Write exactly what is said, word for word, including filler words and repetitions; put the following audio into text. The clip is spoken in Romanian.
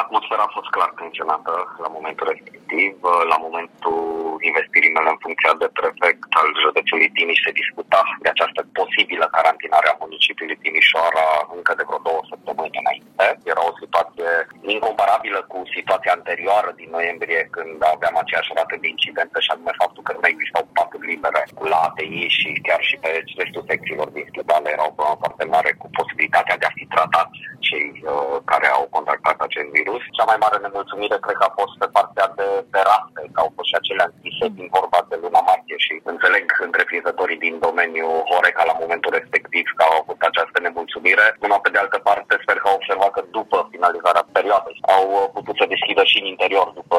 Atmosfera a fost clar tensionată la momentul respectiv. La momentul investirii mele în funcția de prefect al județului Timiș se discuta de această posibilă carantinare a municipiului Timișoara încă de vreo două săptămâni înainte. Era o situație incomparabilă cu situația anterioară din noiembrie, când aveam aceeași rată de incidente, și anume faptul că nu mai existau paturi libere la A T I și chiar și pe restul secțiilor din spitale era o problemă foarte mare cu posibilitatea de a fi tratați cei uh, care au contactat acest virus. Cea mai mare nemulțumire cred că a fost pe partea de terase, că au fost și acelea închise din vorba de luna martie, și înțeleg întreprinzătorii din domeniul Horeca la momentul respectiv că au avut această nemulțumire. Numai pe de altă parte sper că au observat că după finalizarea perioadei au putut să deschidă și în interior după